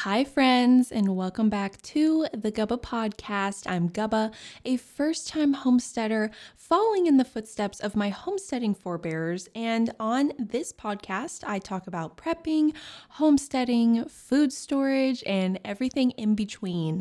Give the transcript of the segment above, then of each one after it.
Hi, friends, and welcome back to the Gubba Podcast. I'm Gubba, a first-time homesteader following in the footsteps of my homesteading forebears. And on this podcast, I talk about prepping, homesteading, food storage, and everything in between.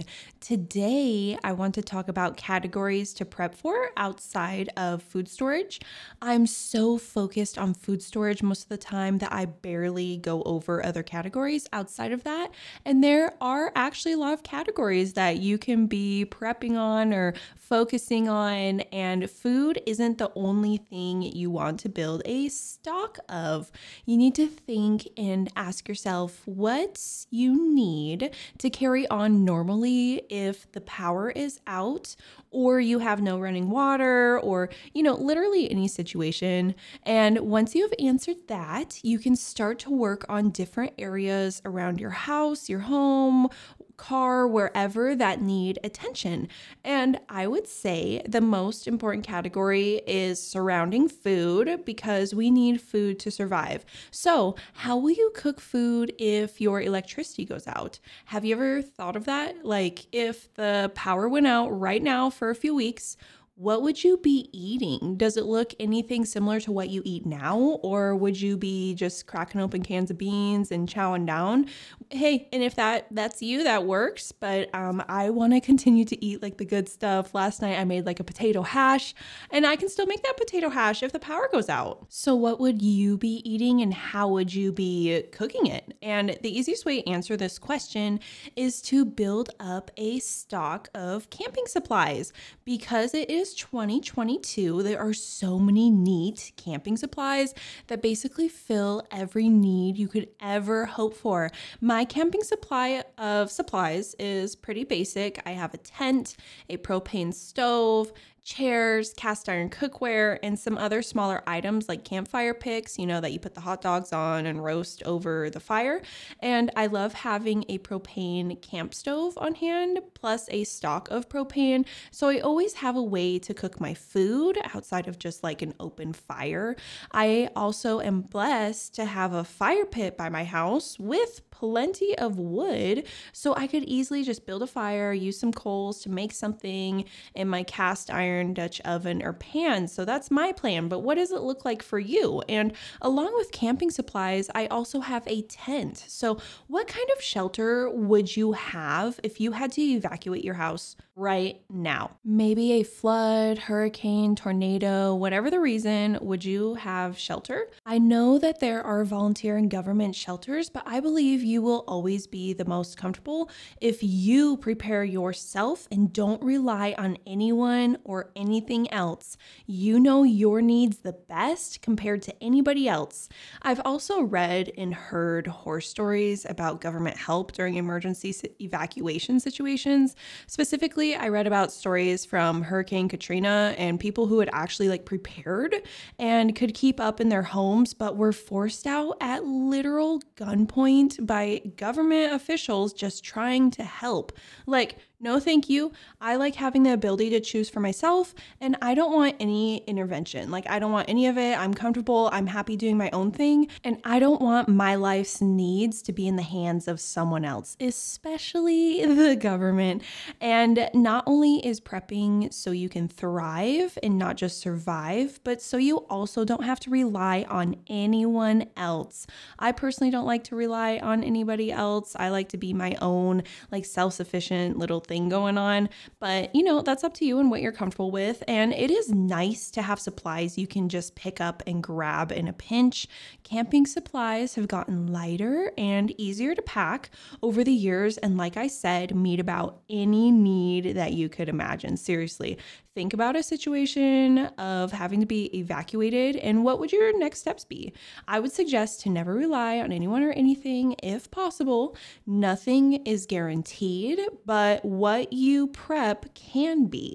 Today, I want to talk about categories to prep for outside of food storage. I'm so focused on food storage most of the time that I barely go over other categories outside of that. And there are actually a lot of categories that you can be prepping on or focusing on, and food isn't the only thing you want to build a stock of. You need to think and ask yourself what you need to carry on normally if the power is out or you have no running water or, literally any situation. And once you've answered that, you can start to work on different areas around your house, your home, car, wherever that need attention. And I would say the most important category is surrounding food because we need food to survive. So, how will you cook food if your electricity goes out? Have you ever thought of that? Like, if the power went out right now for a few weeks, what would you be eating? Does it look anything similar to what you eat now? Or would you be just cracking open cans of beans and chowing down? Hey, and if that's you, that works. But I want to continue to eat like the good stuff. Last night I made like a potato hash, and I can still make that potato hash if the power goes out. So what would you be eating and how would you be cooking it? And the easiest way to answer this question is to build up a stock of camping supplies. Because it is 2022, there are so many neat camping supplies that basically fill every need you could ever hope for. My camping supply of supplies is pretty basic. I have a tent, a propane stove, chairs, cast iron cookware, and some other smaller items like campfire picks, that you put the hot dogs on and roast over the fire. And I love having a propane camp stove on hand, plus a stock of propane. So I always have a way to cook my food outside of just like an open fire. I also am blessed to have a fire pit by my house with plenty of wood, so I could easily just build a fire, use some coals to make something in my cast iron Dutch oven or pan. So that's my plan, but what does it look like for you? And along with camping supplies, I also have a tent. So what kind of shelter would you have if you had to evacuate your house right now? Maybe a flood, hurricane, tornado, whatever the reason, would you have shelter? I know that there are volunteer and government shelters, but I believe you will always be the most comfortable if you prepare yourself and don't rely on anyone or anything else. You know your needs the best compared to anybody else. I've also read and heard horror stories about government help during emergency evacuation situations. Specifically, I read about stories from Hurricane Katrina and people who had actually prepared and could keep up in their homes, but were forced out at literal gunpoint by government officials just trying to help. No, thank you. I like having the ability to choose for myself, and I don't want any intervention. I don't want any of it. I'm comfortable. I'm happy doing my own thing, and I don't want my life's needs to be in the hands of someone else, especially the government. And not only is prepping so you can thrive and not just survive, but so you also don't have to rely on anyone else. I personally don't like to rely on anybody else. I like to be my own, self-sufficient little thing going on, but that's up to you and what you're comfortable with. And it is nice to have supplies you can just pick up and grab in a pinch. Camping supplies have gotten lighter and easier to pack over the years, and like I said, meet about any need that you could imagine. Seriously, think about a situation of having to be evacuated and what would your next steps be? I would suggest to never rely on anyone or anything if possible. Nothing is guaranteed, but what you prep can be.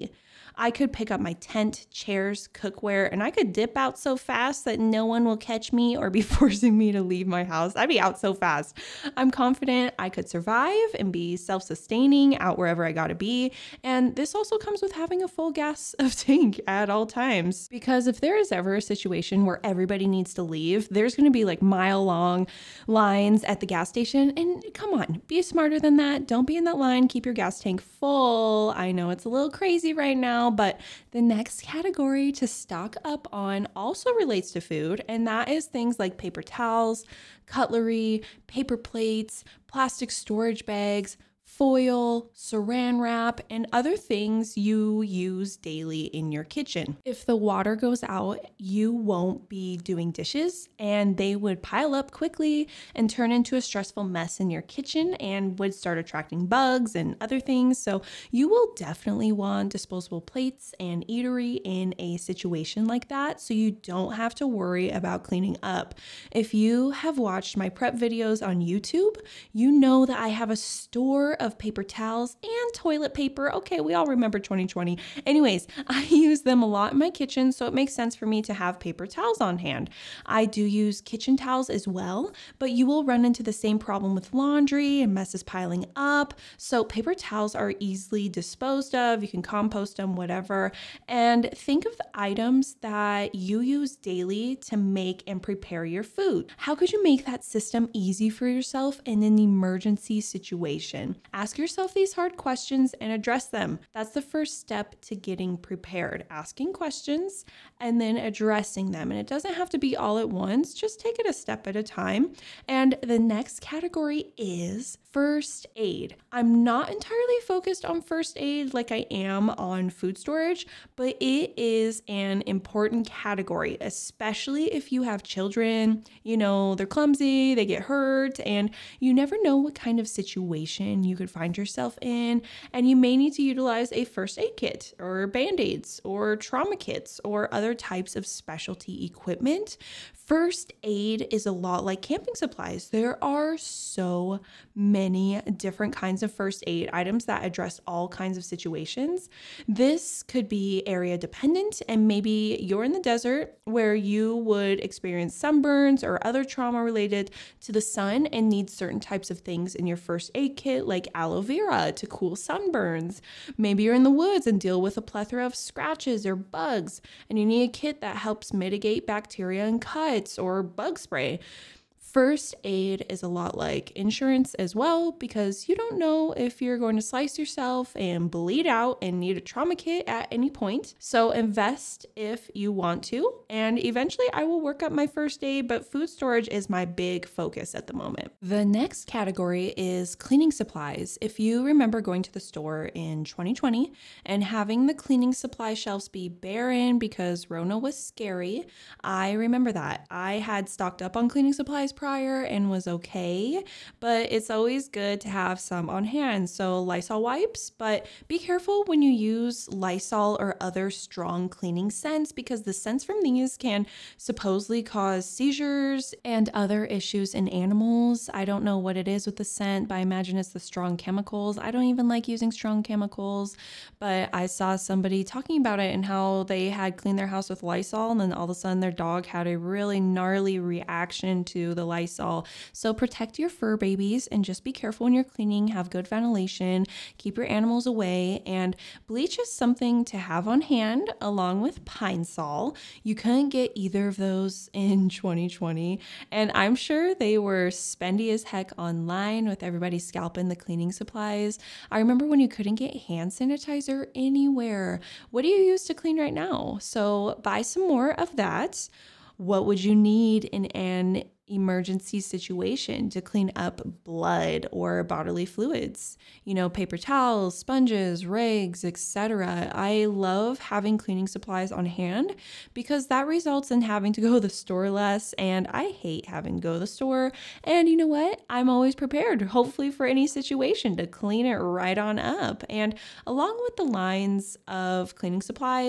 I could pick up my tent, chairs, cookware, and I could dip out so fast that no one will catch me or be forcing me to leave my house. I'd be out so fast. I'm confident I could survive and be self-sustaining out wherever I gotta be. And this also comes with having a full gas of tank at all times. Because if there is ever a situation where everybody needs to leave, there's gonna be like mile-long lines at the gas station. And come on, be smarter than that. Don't be in that line. Keep your gas tank full. I know it's a little crazy right now, but the next category to stock up on also relates to food, and that is things like paper towels, cutlery, paper plates, plastic storage bags, foil, saran wrap, and other things you use daily in your kitchen. If the water goes out, you won't be doing dishes and they would pile up quickly and turn into a stressful mess in your kitchen and would start attracting bugs and other things. So you will definitely want disposable plates and eatery in a situation like that, so you don't have to worry about cleaning up. If you have watched my prep videos on YouTube, you know that I have a store of paper towels and toilet paper. Okay, we all remember 2020. Anyways, I use them a lot in my kitchen, so it makes sense for me to have paper towels on hand. I do use kitchen towels as well, but you will run into the same problem with laundry and messes piling up. So paper towels are easily disposed of. You can compost them, whatever. And think of the items that you use daily to make and prepare your food. How could you make that system easy for yourself in an emergency situation? Ask yourself these hard questions and address them. That's the first step to getting prepared. Asking questions and then addressing them. And it doesn't have to be all at once. Just take it a step at a time. And the next category is first aid. I'm not entirely focused on first aid like I am on food storage, but it is an important category, especially if you have children. You know, they're clumsy, they get hurt, and you never know what kind of situation you could find yourself in. And you may need to utilize a first aid kit or band-aids or trauma kits or other types of specialty equipment. First aid is a lot like camping supplies. There are so many different kinds of first aid items that address all kinds of situations. This could be area dependent, and maybe you're in the desert where you would experience sunburns or other trauma related to the sun and need certain types of things in your first aid kit, like aloe vera to cool sunburns. Maybe you're in the woods and deal with a plethora of scratches or bugs, and you need a kit that helps mitigate bacteria and cuts or bug spray. First aid is a lot like insurance as well, because you don't know if you're going to slice yourself and bleed out and need a trauma kit at any point. So invest if you want to. And eventually I will work up my first aid, but food storage is my big focus at the moment. The next category is cleaning supplies. If you remember going to the store in 2020 and having the cleaning supply shelves be barren because Rona was scary, I remember that. I had stocked up on cleaning supplies prior and was okay, but it's always good to have some on hand. So Lysol wipes, but be careful when you use Lysol or other strong cleaning scents, because the scents from these can supposedly cause seizures and other issues in animals. I don't know what it is with the scent, but I imagine it's the strong chemicals. I don't even like using strong chemicals, but I saw somebody talking about it and how they had cleaned their house with Lysol, and then all of a sudden their dog had a really gnarly reaction to the Lysol. So protect your fur babies and just be careful when you're cleaning. Have good ventilation, keep your animals away, and bleach is something to have on hand along with Pine Sol. You couldn't get either of those in 2020, and I'm sure they were spendy as heck online with everybody scalping the cleaning supplies. I remember when you couldn't get hand sanitizer anywhere. What do you use to clean right now? So buy some more of that. What would you need in an emergency situation to clean up blood or bodily fluids? You know, paper towels, sponges, rags, etc. I love having cleaning supplies on hand because that results in having to go to the store less, and I hate having to go to the store. And you know what? I'm always prepared, hopefully for any situation, to clean it right on up. And along with the lines of cleaning supplies,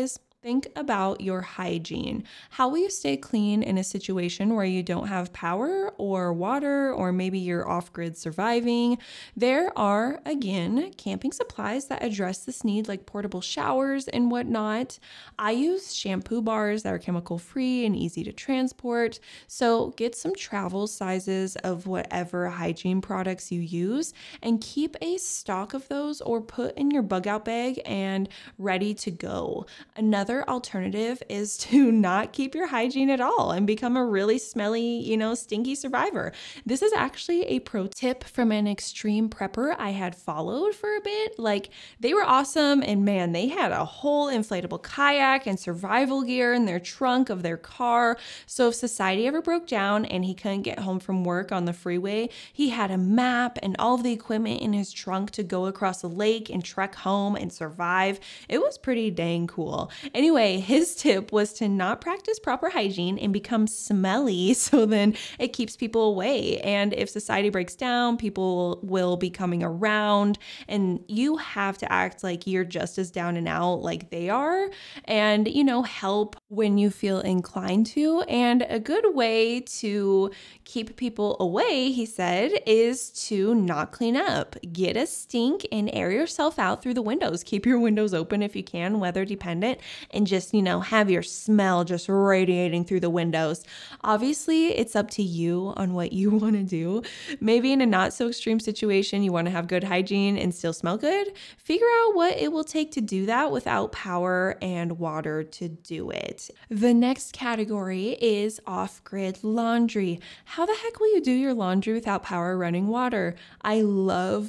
Think about your hygiene. How will you stay clean in a situation where you don't have power or water, or maybe you're off grid surviving? There are, again, camping supplies that address this need, like portable showers and whatnot. I use shampoo bars that are chemical free and easy to transport. So get some travel sizes of whatever hygiene products you use and keep a stock of those or put in your bug out bag and ready to go. Another alternative is to not keep your hygiene at all and become a really smelly, stinky survivor. This is actually a pro tip from an extreme prepper I had followed for a bit. Like, they were awesome, and man, they had a whole inflatable kayak and survival gear in their trunk of their car. So if society ever broke down and he couldn't get home from work on the freeway, he had a map and all of the equipment in his trunk to go across a lake and trek home and survive. It was pretty dang cool. Anyway, his tip was to not practice proper hygiene and become smelly, so then it keeps people away. And if society breaks down, people will be coming around, and you have to act like you're just as down and out like they are, and help when you feel inclined to. And a good way to keep people away, he said, is to not clean up. Get a stink and air yourself out through the windows. Keep your windows open if you can, weather dependent, and just, have your smell just radiating through the windows. Obviously, it's up to you on what you want to do. Maybe in a not so extreme situation, you want to have good hygiene and still smell good. Figure out what it will take to do that without power and water to do it. The next category is off-grid laundry. How the heck will you do your laundry without power, running water? I love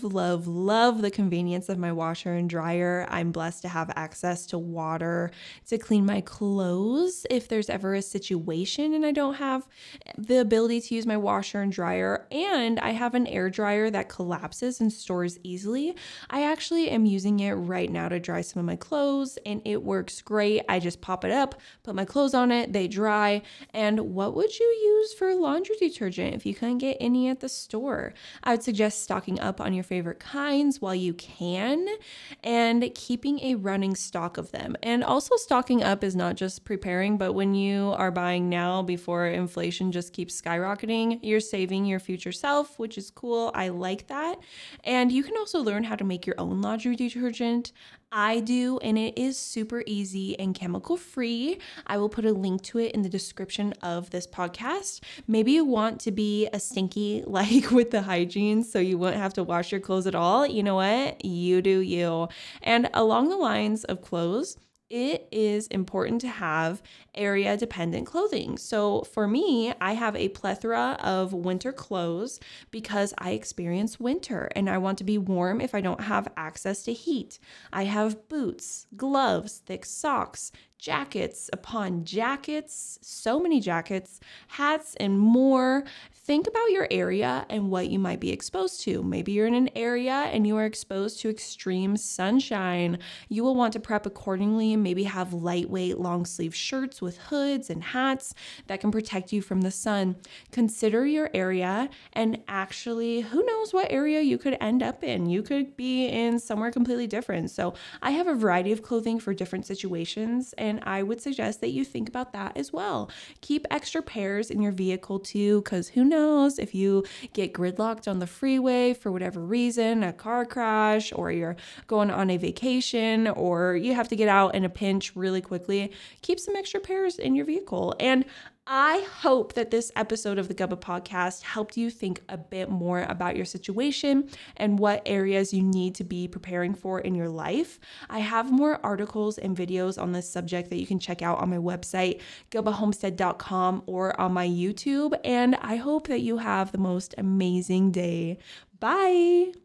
the convenience of my washer and dryer. I'm blessed to have access to water to clean my clothes if there's ever a situation and I don't have the ability to use my washer and dryer, and I have an air dryer that collapses and stores easily. I actually am using it right now to dry some of my clothes, and it works great. I just pop it up, put my clothes on it, they dry. And what would you use for laundry detergent if you couldn't get any at the store? I would suggest stocking up on your favorite kinds while you can and keeping a running stock of them. And also, stocking up is not just preparing, but when you are buying now before inflation just keeps skyrocketing, you're saving your future self, which is cool. I like that. And you can also learn how to make your own laundry detergent. I do, and it is super easy and chemical free. I will put a link to it in the description of this podcast. Maybe you want to be a stinky like with the hygiene so you won't have to wash your clothes at all. You know what? You do you. And along the lines of clothes, it is important to have area dependent clothing. So for me, I have a plethora of winter clothes because I experience winter and I want to be warm if I don't have access to heat. I have boots, gloves, thick socks, jackets upon jackets, so many jackets, hats, and more. Think about your area and what you might be exposed to. Maybe you're in an area and you are exposed to extreme sunshine. You will want to prep accordingly and maybe have lightweight long sleeve shirts with hoods and hats that can protect you from the sun. Consider your area, and actually, who knows what area you could end up in. You could be in somewhere completely different. So I have a variety of clothing for different situations, and I would suggest that you think about that as well. Keep extra pairs in your vehicle too, because who knows if you get gridlocked on the freeway for whatever reason, a car crash, or you're going on a vacation, or you have to get out in a pinch really quickly. Keep some extra pairs in your vehicle. And I hope that this episode of the Gubba podcast helped you think a bit more about your situation and what areas you need to be preparing for in your life. I have more articles and videos on this subject that you can check out on my website, gubbahomestead.com, or on my YouTube. And I hope that you have the most amazing day. Bye.